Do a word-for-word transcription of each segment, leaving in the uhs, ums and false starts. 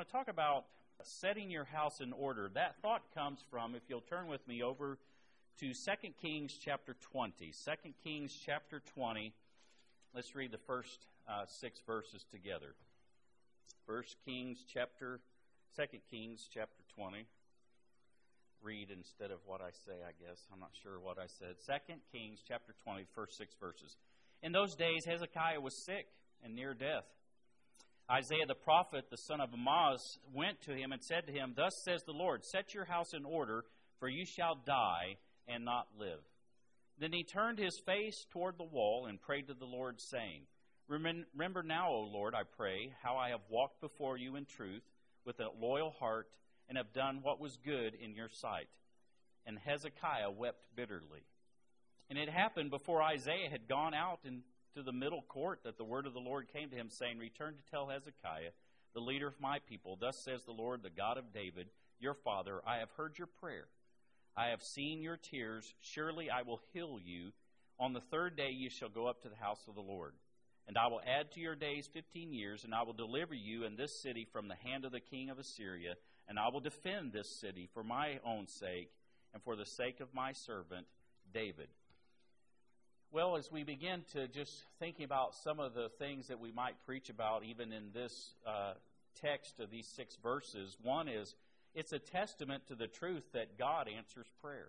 want to talk about setting your house in order. That thought comes from, if you'll turn with me over to Second Kings chapter twenty. Second Kings chapter twenty. Let's read the first uh, six verses together. First Kings chapter, Second Kings chapter twenty. Read instead of what I say, I guess. I'm not sure what I said. Second Kings chapter twenty, first six verses. In those days, Hezekiah was sick and near death. Isaiah the prophet, the son of Amoz, went to him and said to him, Thus says the Lord, set your house in order, for you shall die and not live. Then he turned his face toward the wall and prayed to the Lord, saying, Remember now, O Lord, I pray, how I have walked before you in truth with a loyal heart and have done what was good in your sight. And Hezekiah wept bitterly. And it happened before Isaiah had gone out into the middle court that the word of the Lord came to him, saying, Return to tell Hezekiah, the leader of my people, Thus says the Lord, the God of David, your father, I have heard your prayer. I have seen your tears. Surely I will heal you. On the third day you shall go up to the house of the Lord. And I will add to your days fifteen years, and I will deliver you and this city from the hand of the king of Assyria, and I will defend this city for my own sake and for the sake of my servant David. Well, as we begin to just thinking about some of the things that we might preach about even in this uh, text of these six verses, one is it's a testament to the truth that God answers prayer.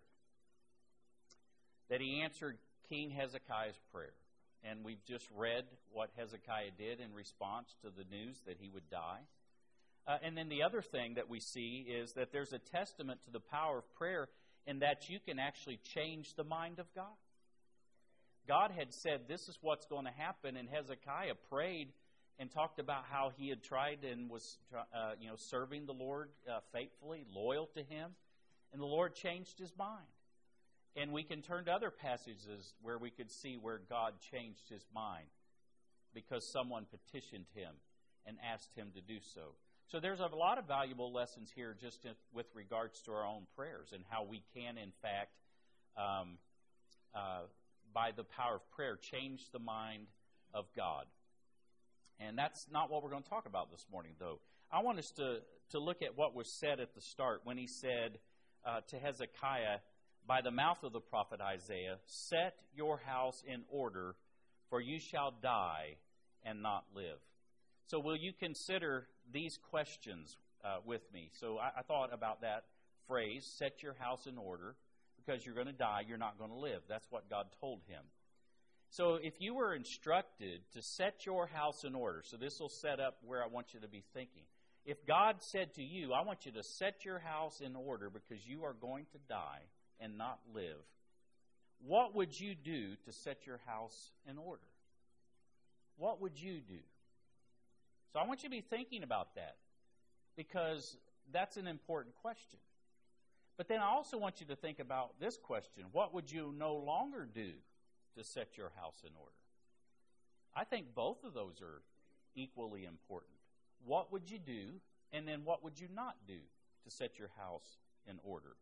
That He answered King Hezekiah's prayer. And we've just read what Hezekiah did in response to the news that he would die. Uh, and then the other thing that we see is that there's a testament to the power of prayer in that you can actually change the mind of God. God had said, this is what's going to happen, and Hezekiah prayed and talked about how he had tried and was uh, you know, serving the Lord uh, faithfully, loyal to Him, and the Lord changed his mind. And we can turn to other passages where we could see where God changed His mind because someone petitioned Him and asked Him to do so. So there's a lot of valuable lessons here just with regards to our own prayers and how we can, in fact, um, uh, by the power of prayer, change the mind of God. And that's not what we're going to talk about this morning, though. I want us to, to look at what was said at the start when he said uh, to Hezekiah, by the mouth of the prophet Isaiah, Set your house in order, for you shall die and not live. So will you consider these questions uh, with me? So I, I thought about that phrase, set your house in order. Because you're going to die, you're not going to live. That's what God told him. So if you were instructed to set your house in order, so this will set up where I want you to be thinking. If God said to you, I want you to set your house in order because you are going to die and not live, what would you do to set your house in order? What would you do? So I want you to be thinking about that because that's an important question. But then I also want you to think about this question. What would you no longer do to set your house in order? I think both of those are equally important. What would you do, and then what would you not do to set your house in order?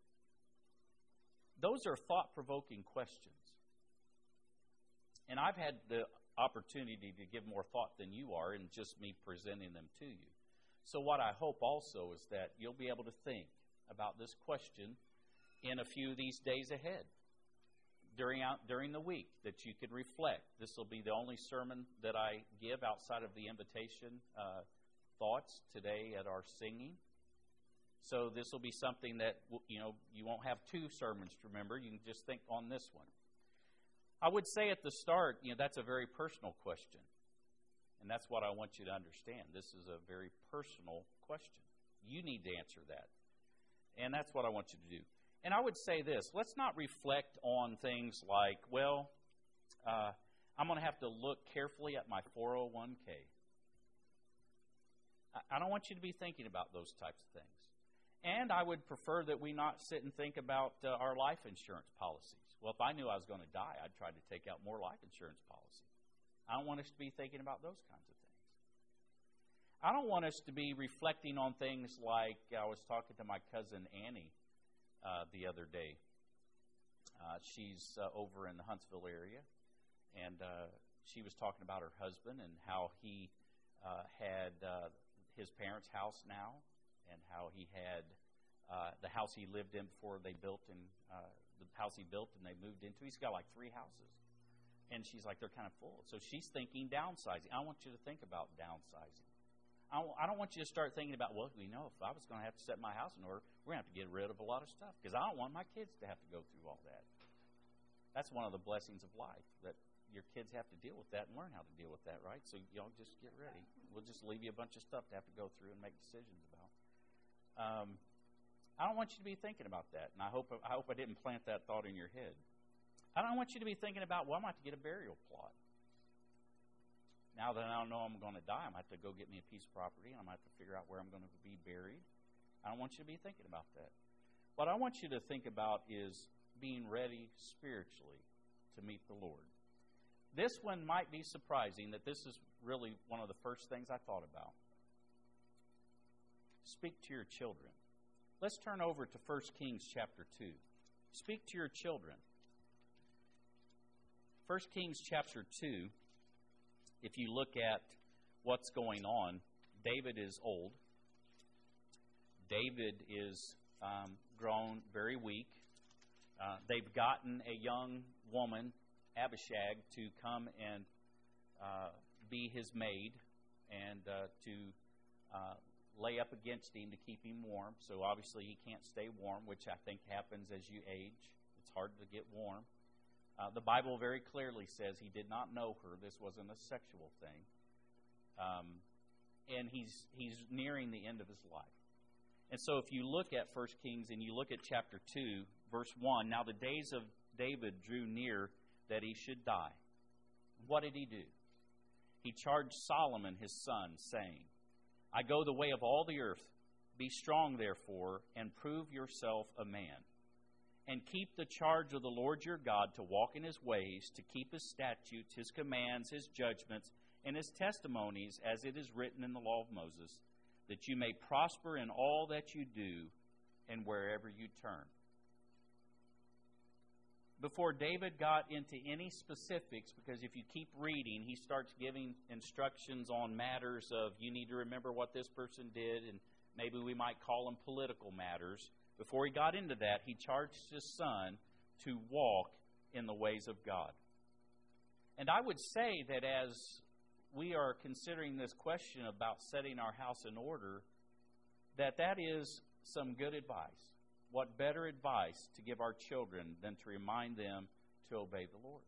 Those are thought-provoking questions. And I've had the opportunity to give more thought than you are in just me presenting them to you. So what I hope also is that you'll be able to think about this question in a few of these days ahead during out, during the week, that you could reflect. This will be the only sermon that I give outside of the invitation uh, thoughts today at our singing. So this will be something that, you know, you won't have two sermons to remember. You can just think on this one. I would say at the start, you know, that's a very personal question. And that's what I want you to understand. This is a very personal question. You need to answer that. And that's what I want you to do. And I would say this, let's not reflect on things like, well, uh, I'm going to have to look carefully at my four oh one k. I don't want you to be thinking about those types of things. And I would prefer that we not sit and think about uh, our life insurance policies. Well, if I knew I was going to die, I'd try to take out more life insurance policy. I don't want us to be thinking about those kinds of things. I don't want us to be reflecting on things like, I was talking to my cousin Annie uh, the other day. Uh, she's uh, over in the Huntsville area, and uh, she was talking about her husband and how he uh, had uh, his parents' house now, and how he had uh, the house he lived in before they built, and uh, the house he built and they moved into. He's got like three houses. And she's like, they're kind of full. So she's thinking downsizing. I want you to think about downsizing. I don't want you to start thinking about, well, you know, if I was going to have to set my house in order, we're going to have to get rid of a lot of stuff because I don't want my kids to have to go through all that. That's one of the blessings of life, that your kids have to deal with that and learn how to deal with that, right? So, you know, just get ready. We'll just leave you a bunch of stuff to have to go through and make decisions about. Um, I don't want you to be thinking about that, and I hope I hope I didn't plant that thought in your head. I don't want you to be thinking about, well, I'm going to have to get a burial plot. Now that I don't know I'm going to die, I'm going to have to go get me a piece of property, and I'm going to have to figure out where I'm going to be buried. I don't want you to be thinking about that. What I want you to think about is being ready spiritually to meet the Lord. This one might be surprising, that this is really one of the first things I thought about. Speak to your children. Let's turn over to First Kings chapter two. Speak to your children. First Kings chapter two. If you look at what's going on, David is old. David is um, grown very weak. Uh, they've gotten a young woman, Abishag, to come and uh, be his maid and uh, to uh, lay up against him to keep him warm. So obviously he can't stay warm, which I think happens as you age. It's hard to get warm. Uh, the Bible very clearly says he did not know her. This wasn't a sexual thing. Um, and he's he's nearing the end of his life. And so if you look at First Kings and you look at chapter two, verse one, now the days of David drew near that he should die. What did he do? He charged Solomon his son, saying, I go the way of all the earth. Be strong, therefore, and prove yourself a man. And keep the charge of the Lord your God to walk in his ways, to keep his statutes, his commands, his judgments, and his testimonies, as it is written in the law of Moses, that you may prosper in all that you do and wherever you turn. Before David got into any specifics, because if you keep reading, he starts giving instructions on matters of, you need to remember what this person did, and maybe we might call them political matters. Before he got into that, he charged his son to walk in the ways of God. And I would say that as we are considering this question about setting our house in order, that that is some good advice. What better advice to give our children than to remind them to obey the Lord?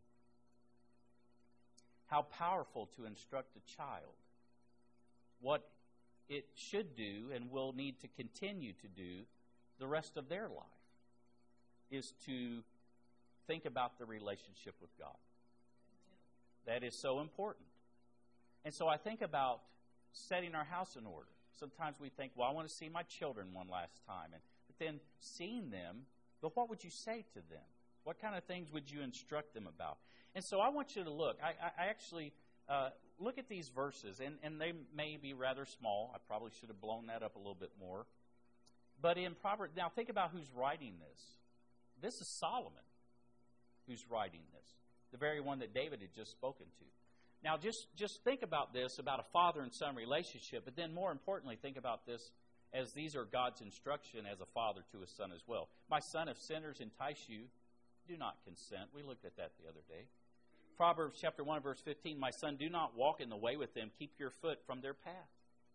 How powerful to instruct a child. What it should do and will need to continue to do the rest of their life is to think about the relationship with God. That is so important. And so I think about setting our house in order. Sometimes we think, well, I want to see my children one last time. And, but then seeing them, but what would you say to them? What kind of things would you instruct them about? And so I want you to look. I, I actually uh, look at these verses, and, and they may be rather small. I probably should have blown that up a little bit more. But in Proverbs, now think about who's writing this. This is Solomon who's writing this, the very one that David had just spoken to. Now just, just think about this, about a father and son relationship, but then more importantly, think about this as these are God's instruction as a father to his son as well. My son, if sinners entice you, do not consent. We looked at that the other day. Proverbs chapter one, verse fifteen, my son, do not walk in the way with them. Keep your foot from their path.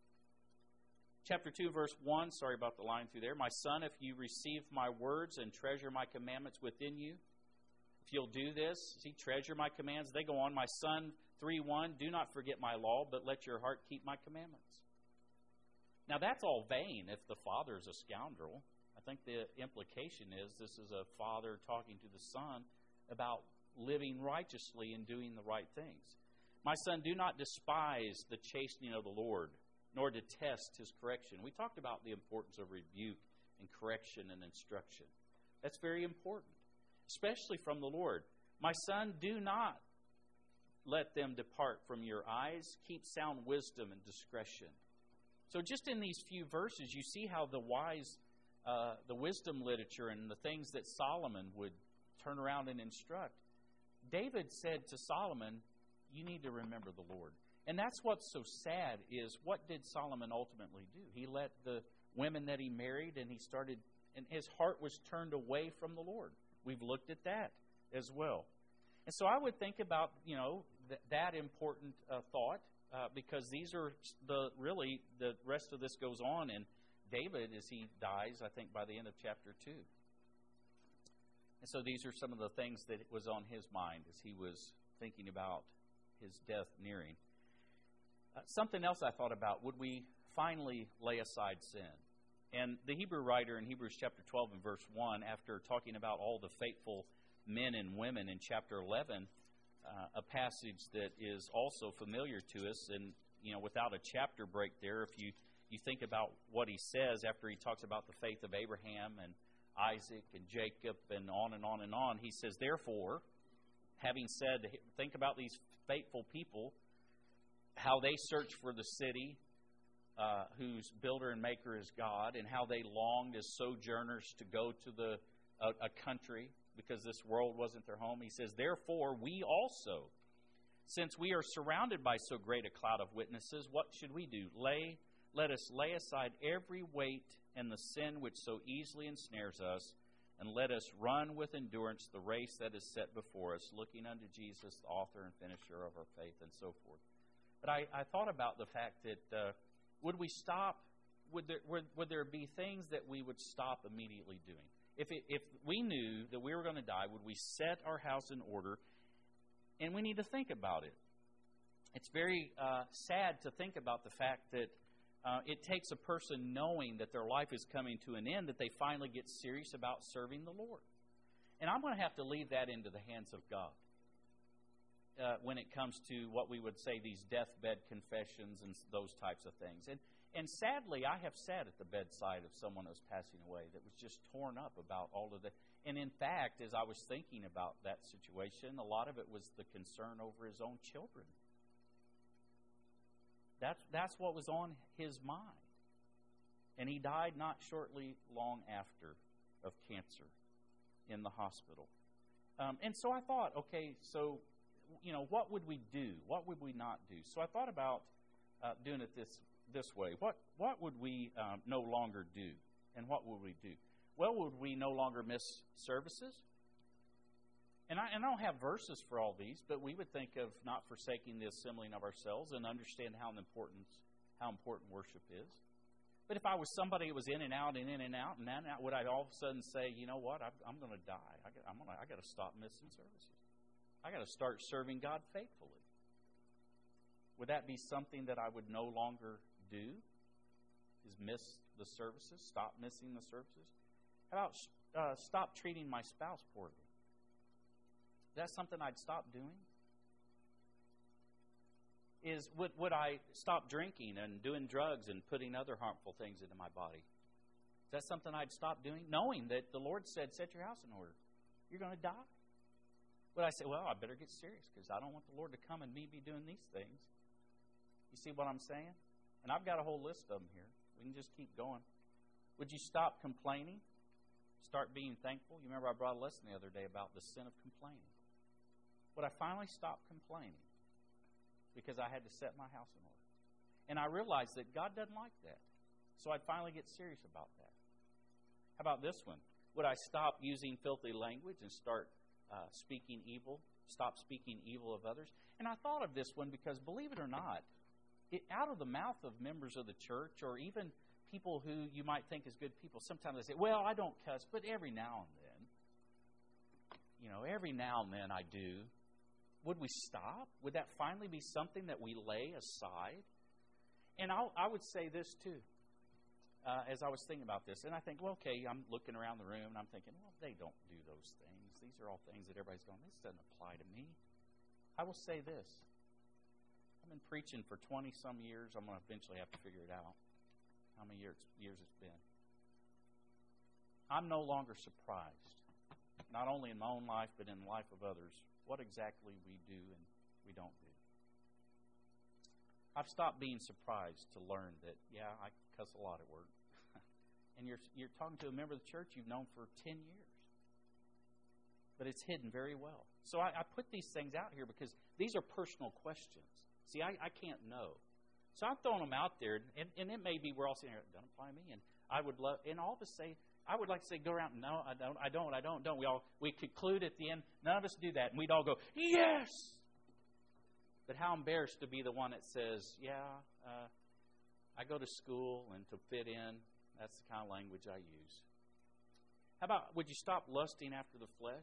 Chapter two, verse one, sorry about the line through there. My son, if you receive my words and treasure my commandments within you, if you'll do this, see, treasure my commands. They go on, my son, three one, do not forget my law, but let your heart keep my commandments. Now, that's all vain if the father is a scoundrel. I think the implication is this is a father talking to the son about living righteously and doing the right things. My son, do not despise the chastening of the Lord, nor detest his correction. We talked about the importance of rebuke and correction and instruction. That's very important, especially from the Lord. My son, do not let them depart from your eyes. Keep sound wisdom and discretion. So just in these few verses, you see how the wise, uh, the wisdom literature and the things that Solomon would turn around and instruct. David said to Solomon, you need to remember the Lord. And that's what's so sad is, what did Solomon ultimately do? He let the women that he married, and he started, and his heart was turned away from the Lord. We've looked at that as well. And so I would think about, you know, th- that important uh, thought, uh, because these are the, really, the rest of this goes on in David as he dies, I think, by the end of chapter two. And so these are some of the things that was on his mind as he was thinking about his death nearing. Uh, something else I thought about, would we finally lay aside sin? And the Hebrew writer in Hebrews chapter twelve and verse one, after talking about all the faithful men and women in chapter eleven, uh, a passage that is also familiar to us, and you know, without a chapter break there, if you, you think about what he says after he talks about the faith of Abraham and Isaac and Jacob and on and on and on, he says, therefore, having said, think about these faithful people, how they search for the city uh, whose builder and maker is God, and how they longed as sojourners to go to the a, a country because this world wasn't their home. He says, therefore, we also, since we are surrounded by so great a cloud of witnesses, what should we do? Lay, let us lay aside every weight and the sin which so easily ensnares us, and let us run with endurance the race that is set before us, looking unto Jesus, the author and finisher of our faith, and so forth. But I, I thought about the fact that uh, would we stop, would there, would, would there be things that we would stop immediately doing? If, it, if we knew that we were going to die, would we set our house in order? And we need to think about it. It's very uh, sad to think about the fact that uh, it takes a person knowing that their life is coming to an end that they finally get serious about serving the Lord. And I'm going to have to leave that into the hands of God. Uh, when it comes to what we would say these deathbed confessions and those types of things. And and sadly, I have sat at the bedside of someone who was passing away that was just torn up about all of that. And in fact, as I was thinking about that situation, a lot of it was the concern over his own children. That's, that's what was on his mind. And he died not shortly long after of cancer in the hospital. Um, and so I thought, okay, so you know, what would we do? What would we not do? So I thought about uh, doing it this this way. What what would we um, no longer do? And what would we do? Well, would we no longer miss services? And I, and I don't have verses for all these, but we would think of not forsaking the assembling of ourselves and understand how important, how important worship is. But if I was somebody who was in and out and in and out and in and out, would I all of a sudden say, you know what, I, I'm going to die. I got, I'm gonna, I got to stop missing services. I got to start serving God faithfully. Would that be something that I would no longer do? Is miss the services? Stop missing the services? How about uh, stop treating my spouse poorly? Is that something I'd stop doing? Is would would I stop drinking and doing drugs and putting other harmful things into my body? Is that something I'd stop doing? Knowing that the Lord said, set your house in order. You're going to die. But I say, well, I better get serious because I don't want the Lord to come and me be doing these things. You see what I'm saying? And I've got a whole list of them here. We can just keep going. Would you stop complaining? Start being thankful? You remember I brought a lesson the other day about the sin of complaining. Would I finally stop complaining because I had to set my house in order? And I realized that God doesn't like that. So I'd finally get serious about that. How about this one? Would I stop using filthy language and start Uh, speaking evil, stop speaking evil of others? And I thought of this one because, believe it or not, it, out of the mouth of members of the church or even people who you might think is good people, sometimes they say, well, I don't cuss, but every now and then, you know, every now and then I do. Would we stop? Would that finally be something that we lay aside? And I'll, I would say this too, uh, as I was thinking about this. And I think, well, okay, I'm looking around the room and I'm thinking, well, they don't do those things. These are all things that everybody's going, this doesn't apply to me. I will say this. I've been preaching for twenty-some years. I'm going to eventually have to figure it out how many years, years it's been. I'm no longer surprised, not only in my own life, but in the life of others, what exactly we do and we don't do. I've stopped being surprised to learn that, yeah, I cuss a lot at work. And you're, you're talking to a member of the church you've known for ten years. But it's hidden very well. So I, I put these things out here because these are personal questions. See, I, I can't know. So I'm throwing them out there, and, and it may be we're all sitting here, don't apply to me, and I would love, and all of us say, I would like to say, go around, no, I don't, I don't, I don't, don't. We all, we conclude at the end, none of us do that, and we'd all go, yes! But how embarrassed to be the one that says, yeah, uh, I go to school, and to fit in, that's the kind of language I use. How about, would you stop lusting after the flesh?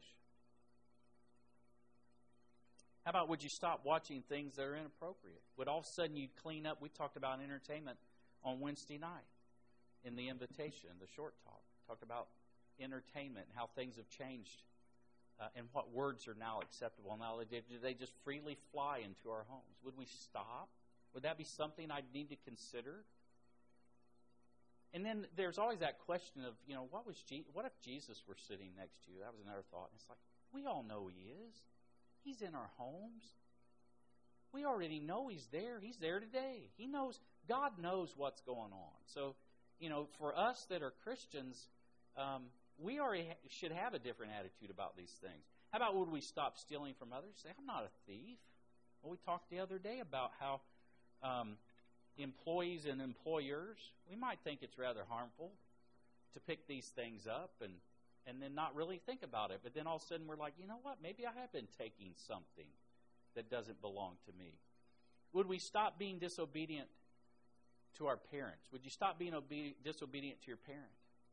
How about, would you stop watching things that are inappropriate? Would all of a sudden you'd clean up? We talked about entertainment on Wednesday night in the invitation, the short talk. Talked about entertainment and how things have changed uh, and what words are now acceptable. Now, do they just freely fly into our homes? Would we stop? Would that be something I'd need to consider? And then there's always that question of, you know, what was Je- what if Jesus were sitting next to you? That was another thought. And it's like, we all know He is. He's in our homes. We already know He's there. He's there today. He knows, God knows what's going on. So, you know, for us that are Christians, um, we already ha- should have a different attitude about these things. How about would we stop stealing from others? Say, I'm not a thief. Well, we talked the other day about how um, employees and employers, we might think it's rather harmful to pick these things up and and then not really think about it. But then all of a sudden we're like, you know what? Maybe I have been taking something that doesn't belong to me. Would we stop being disobedient to our parents? Would you stop being obe- disobedient to your parent?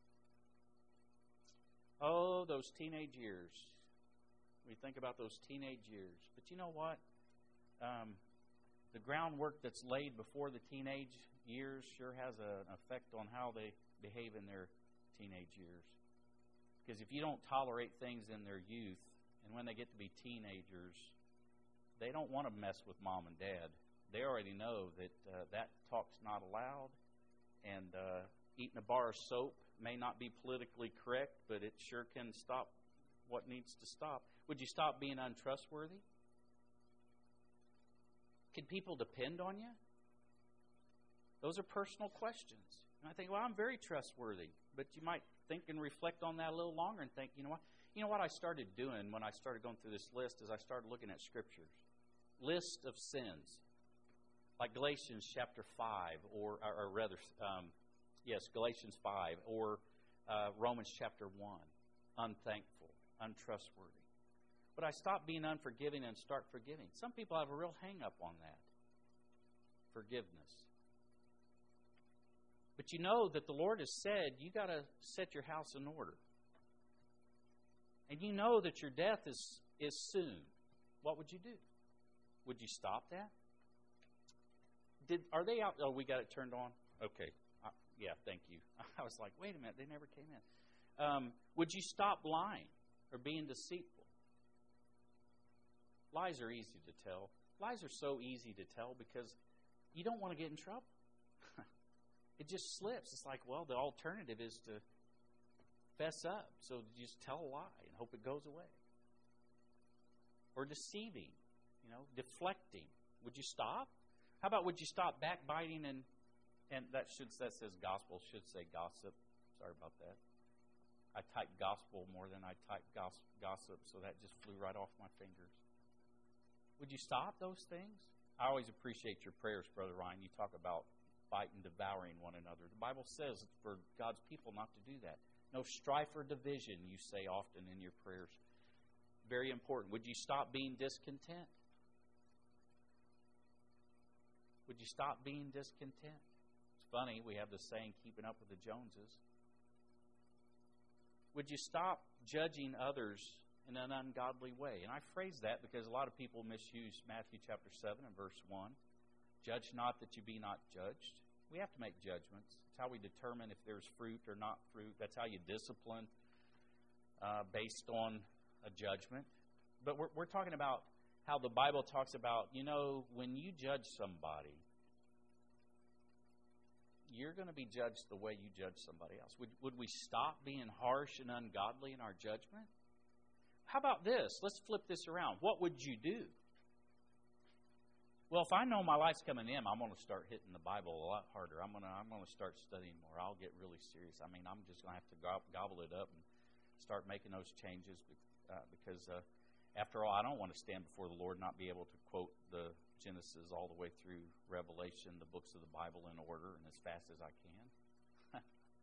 Oh, those teenage years. We think about those teenage years. But you know what? Um, the groundwork that's laid before the teenage years sure has a, an effect on how they behave in their teenage years. Because if you don't tolerate things in their youth, and when they get to be teenagers, they don't want to mess with mom and dad. They already know that uh, that talk's not allowed, and uh, eating a bar of soap may not be politically correct, but it sure can stop what needs to stop. Would you stop being untrustworthy? Can people depend on you? Those are personal questions. And I think, well, I'm very trustworthy. But you might think and reflect on that a little longer and think, you know what? You know what I started doing when I started going through this list is I started looking at Scriptures. List of sins. Like Galatians chapter five, or, or, or rather, um, yes, Galatians five, or uh, Romans chapter one. Unthankful, untrustworthy. But I stop being unforgiving and start forgiving. Some people have a real hang-up on that. Forgiveness. But you know that the Lord has said you got to set your house in order. And you know that your death is, is soon. What would you do? Would you stop that? Did Are they out? Oh, we got it turned on? Okay. Uh, yeah, thank you. I was like, wait a minute, they never came in. Um, would you stop lying or being deceitful? Lies are easy to tell. Lies are so easy to tell because you don't want to get in trouble. It just slips. It's like, well, the alternative is to fess up. So just tell a lie and hope it goes away. Or deceiving, you know, deflecting. Would you stop? How about would you stop backbiting and and that should that says gospel should say gossip. Sorry about that. I typed gospel more than I typed gossip, so that just flew right off my fingers. Would you stop those things? I always appreciate your prayers, Brother Ryan. You talk about fighting, devouring one another. The Bible says for God's people not to do that. No strife or division, you say often in your prayers. Very important. Would you stop being discontent? Would you stop being discontent? It's funny, we have the saying, keeping up with the Joneses. Would you stop judging others in an ungodly way? And I phrase that because a lot of people misuse Matthew chapter seven and verse one. Judge not that you be not judged. We have to make judgments. It's how we determine if there's fruit or not fruit. That's how you discipline uh, based on a judgment. But we're, we're talking about how the Bible talks about, you know, when you judge somebody, you're going to be judged the way you judge somebody else. Would, would we stop being harsh and ungodly in our judgment? How about this? Let's flip this around. What would you do? Well, if I know my life's coming in, I'm going to start hitting the Bible a lot harder. I'm going to I'm going to start studying more. I'll get really serious. I mean, I'm just going to have to gobble it up and start making those changes uh, because uh, After all, I don't want to stand before the Lord and not be able to quote the Genesis all the way through Revelation, the books of the Bible in order and as fast as I can.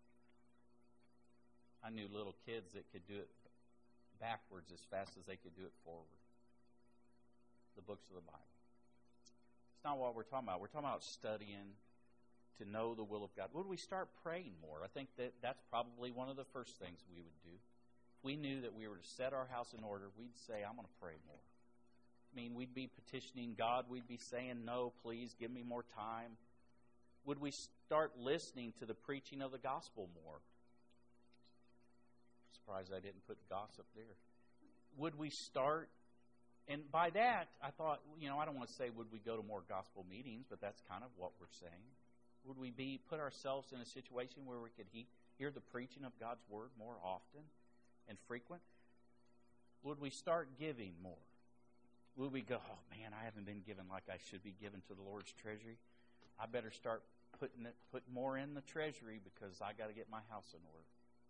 I knew little kids that could do it backwards as fast as they could do it forward. The books of the Bible. It's not what we're talking about. We're talking about studying to know the will of God. Would we start praying more? I think that that's probably one of the first things we would do. If we knew that we were to set our house in order, we'd say, I'm going to pray more. I mean, we'd be petitioning God. We'd be saying, no, please, give me more time. Would we start listening to the preaching of the gospel more? Surprised I didn't put gossip there. Would we start, and by that, I thought, you know, I don't want to say would we go to more gospel meetings, but that's kind of what we're saying. Would we be put ourselves in a situation where we could he, hear the preaching of God's Word more often and frequent? Would we start giving more? Would we go, oh man, I haven't been given like I should be given to the Lord's treasury. I better start putting it, put more in the treasury because I got to get my house in order.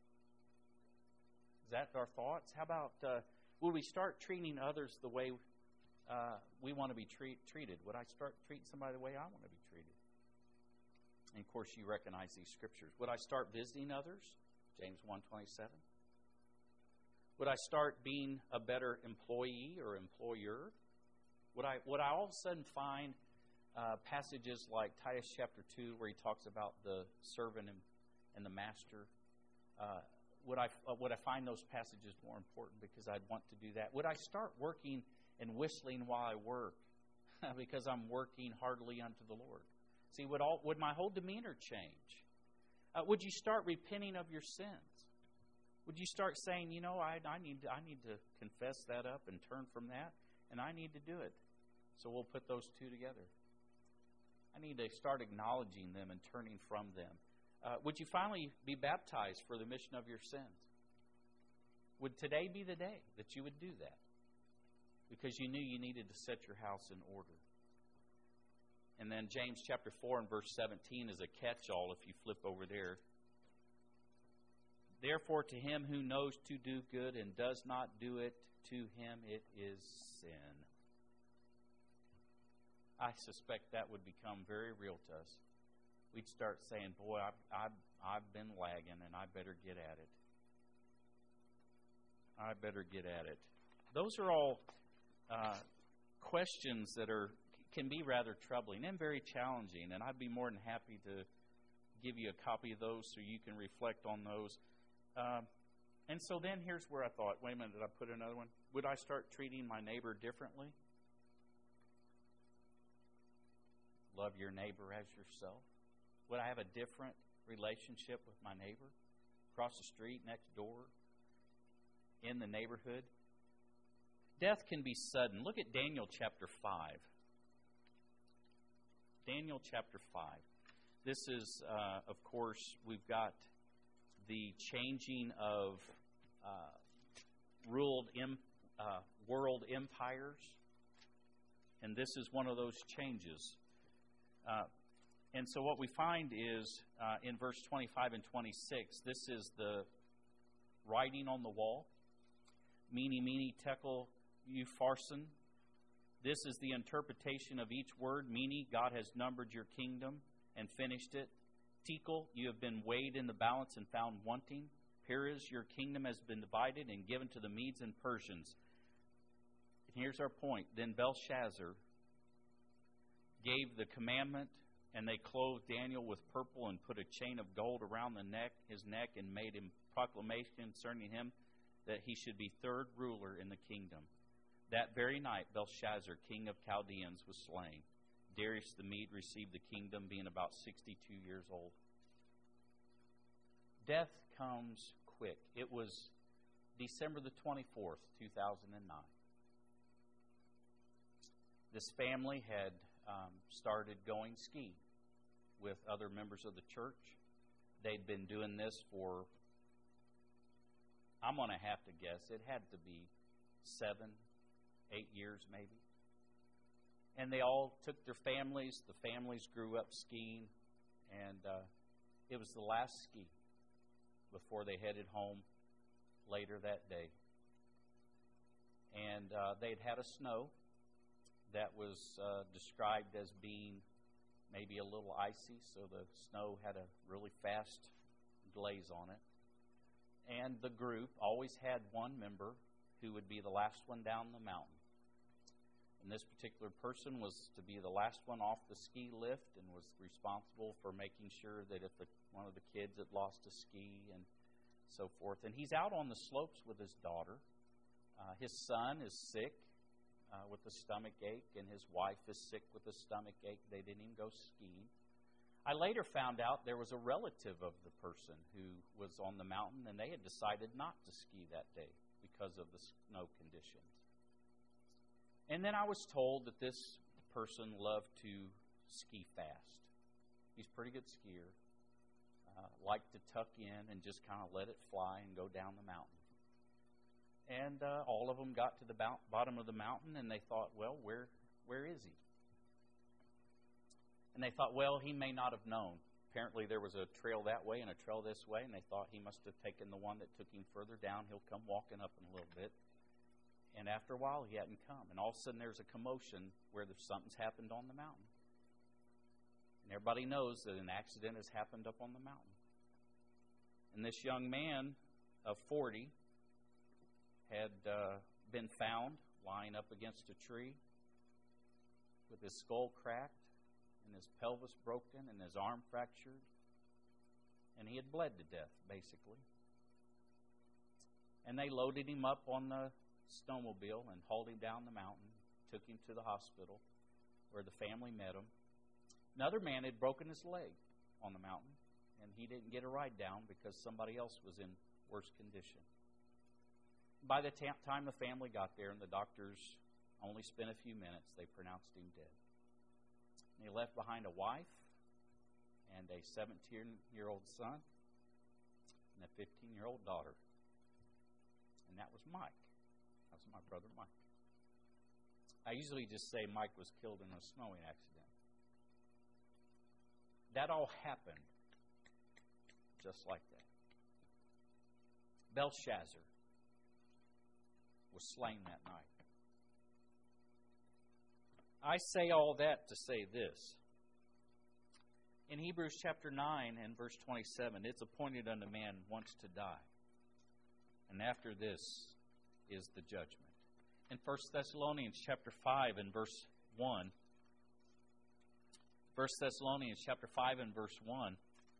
Is that our thoughts? How about, uh, would we start treating others the way uh, we want to be treat, treated? Would I start treating somebody the way I want to be treated? And of course, you recognize these scriptures. Would I start visiting others? James one twenty-seven. Would I start being a better employee or employer? Would I would I all of a sudden find uh, passages like Titus chapter two where he talks about the servant and, and the master? Uh, would I uh, would I find those passages more important because I'd want to do that? Would I start working and whistling while I work because I'm working heartily unto the Lord? See, would all would my whole demeanor change? Uh, would you start repenting of your sins? Would you start saying, you know, I, I need to, I need to confess that up and turn from that, and I need to do it. So we'll put those two together. I need to start acknowledging them and turning from them. Uh, would you finally be baptized for the remission of your sins? Would today be the day that you would do that? Because you knew you needed to set your house in order. And then James chapter four and verse seventeen is a catch-all if you flip over there. Therefore, to him who knows to do good and does not do it, to him it is sin. I suspect that would become very real to us. We'd start saying, boy, I've, I've, I've been lagging and I better get at it. I better get at it. Those are all uh, questions that are can be rather troubling and very challenging, and I'd be more than happy to give you a copy of those so you can reflect on those. Um, and so then here's where I thought, wait a minute, did I put another one? Would I start treating my neighbor differently? Love your neighbor as yourself. Would I have a different relationship with my neighbor? Across the street, next door, in the neighborhood? Death can be sudden. Look at Daniel chapter five. Daniel chapter five. This is, uh, of course, we've got the changing of uh, ruled em, uh, world empires, and this is one of those changes. Uh, and so what we find is uh, in verse twenty-five and twenty-six, this is the writing on the wall. Mene, mene, tekel, upharsin. This is the interpretation of each word. Mene, God has numbered your kingdom and finished it. Tekel, you have been weighed in the balance and found wanting. Peres, your kingdom has been divided and given to the Medes and Persians. And here's our point. Then Belshazzar gave the commandment, and they clothed Daniel with purple and put a chain of gold around the neck, his neck, and made him proclamation concerning him that he should be third ruler in the kingdom. That very night, Belshazzar, king of Chaldeans, was slain. Darius the Mede received the kingdom, being about sixty-two years old. Death comes quick. It was December the twenty-fourth, two thousand nine. This family had um, started going skiing with other members of the church. They'd been doing this for, I'm going to have to guess, it had to be seven, eight years maybe. And they all took their families. The families grew up skiing. And uh, it was the last ski before they headed home later that day. And uh, they'd had a snow that was uh, described as being maybe a little icy, so the snow had a really fast glaze on it. And the group always had one member who would be the last one down the mountain. And this particular person was to be the last one off the ski lift and was responsible for making sure that if the, one of the kids had lost a ski and so forth. And he's out on the slopes with his daughter. Uh, his son is sick uh, with a stomach ache, and his wife is sick with a stomach ache. They didn't even go skiing. I later found out there was a relative of the person who was on the mountain, and they had decided not to ski that day because of the snow conditions. And then I was told that this person loved to ski fast. He's a pretty good skier. Uh, liked to tuck in and just kind of let it fly and go down the mountain. And uh, all of them got to the bo- bottom of the mountain, and they thought, well, where where is he? And they thought, well, he may not have known. Apparently there was a trail that way and a trail this way, and they thought he must have taken the one that took him further down. He'll come walking up in a little bit. And after a while, he hadn't come. And all of a sudden, there's a commotion where something's happened on the mountain. And everybody knows that an accident has happened up on the mountain. And this young man of forty had uh, been found lying up against a tree with his skull cracked and his pelvis broken and his arm fractured. And he had bled to death, basically. And they loaded him up on the snowmobile and hauled him down the mountain, took him to the hospital where the family met him. Another man had broken his leg on the mountain, and he didn't get a ride down because somebody else was in worse condition. By the t- time the family got there and the doctors only spent a few minutes, they pronounced him dead. And he left behind a wife and a seventeen-year-old son and a fifteen-year-old daughter. And that was Mike. That was my brother Mike. I usually just say Mike was killed in a snowing accident. That all happened just like that. Belshazzar was slain that night. I say all that to say this. In Hebrews chapter nine and verse twenty-seven, it's appointed unto man once to die. And after this is the judgment. In First Thessalonians chapter five and verse one, First Thessalonians chapter five and verse one,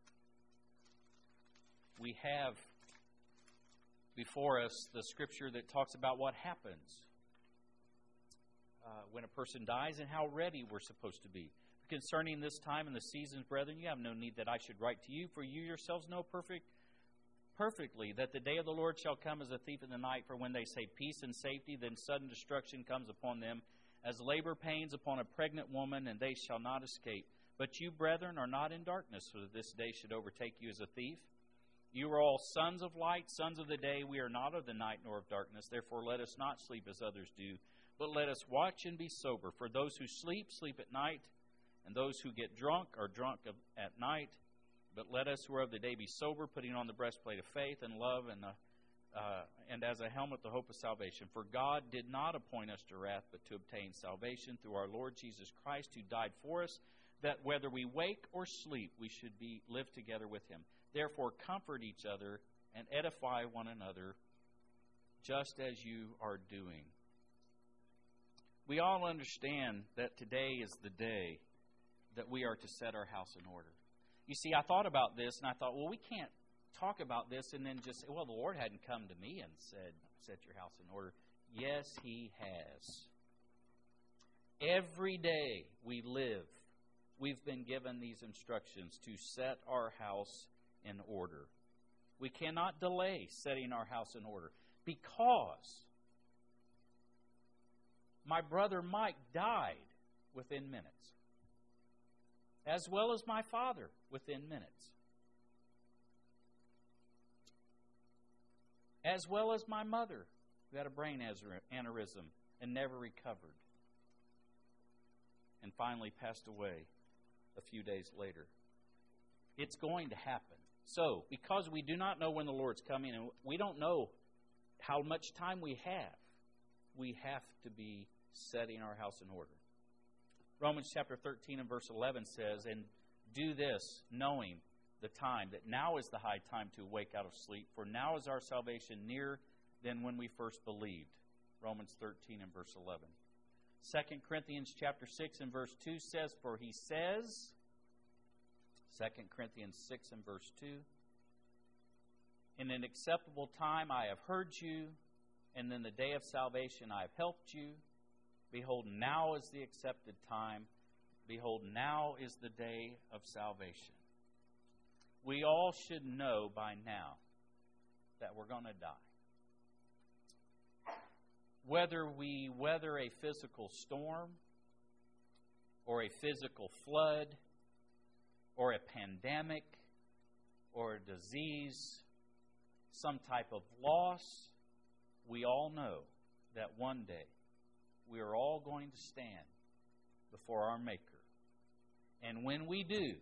we have before us the scripture that talks about what happens uh, when a person dies and how ready we're supposed to be. Concerning this time and the seasons, brethren, you have no need that I should write to you, for you yourselves know perfect, perfectly that the day of the Lord shall come as a thief in the night. For when they say peace and safety, then sudden destruction comes upon them, as labor pains upon a pregnant woman, and they shall not escape. But you, brethren, are not in darkness, so that this day should overtake you as a thief. You are all sons of light, sons of the day. We are not of the night nor of darkness. Therefore let us not sleep as others do, but let us watch and be sober. For those who sleep, sleep at night, and those who get drunk are drunk at night. But let us who are of the day be sober, putting on the breastplate of faith and love, and the, uh, and as a helmet the hope of salvation. For God did not appoint us to wrath, but to obtain salvation through our Lord Jesus Christ, who died for us, that whether we wake or sleep, we should be live together with Him. Therefore comfort each other and edify one another, just as you are doing. We all understand that today is the day that we are to set our house in order. You see, I thought about this, and I thought, well, we can't talk about this and then just say, well, the Lord hadn't come to me and said, set your house in order. Yes, He has. Every day we live, we've been given these instructions to set our house in order. We cannot delay setting our house in order because my brother Mike died within minutes, as well as my father within minutes, as well as my mother who had a brain aneurysm and never recovered, and finally passed away a few days later. It's going to happen. So, because we do not know when the Lord's coming, and we don't know how much time we have, we have to be setting our house in order. Romans chapter thirteen and verse eleven says, "And do this, knowing the time, that now is the high time to wake out of sleep, for now is our salvation nearer than when we first believed." Romans thirteen and verse eleven. Second Corinthians chapter six and verse two says, "For he says," Second Corinthians six and verse two, "In an acceptable time I have heard you, and in the day of salvation I have helped you. Behold, now is the accepted time. Behold, now is the day of salvation." We all should know by now that we're going to die. Whether we weather a physical storm, or a physical flood, or a pandemic, or a disease, some type of loss, we all know that one day we are all going to stand before our Maker. And when we do,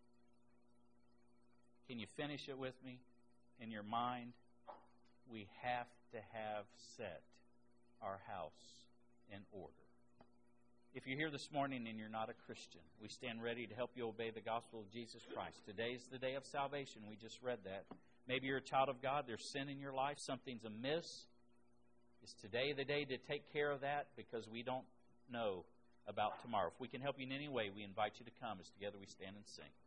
can you finish it with me in your mind? We have to have set our house in order. If you're here this morning and you're not a Christian, we stand ready to help you obey the gospel of Jesus Christ. Today's the day of salvation. We just read that. Maybe you're a child of God. There's sin in your life. Something's amiss. Is today the day to take care of that? Because we don't know about tomorrow. If we can help you in any way, we invite you to come as together we stand and sing.